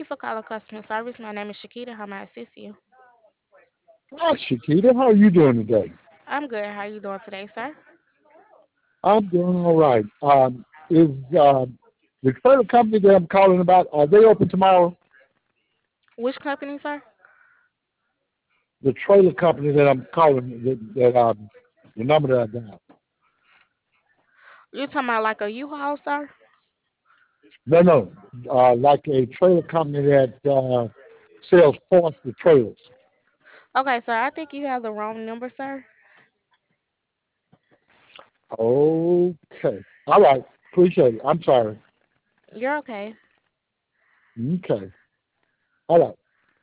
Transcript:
for calling customer service. My name is Shakita. How may I assist you? Hi, Shakita. How are you doing today? I'm good. How are you doing today, sir? I'm doing all right. Is the trailer company that I'm calling about, are they open tomorrow? Which company, sir? The trailer company that I'm calling, the number that I got. You talking about like a U-Haul, sir? No, no, like a trailer company that sells parts for trailers. Okay, sir. I think you have the wrong number, sir. Okay. All right. Appreciate it. I'm sorry. You're okay. Okay. All right.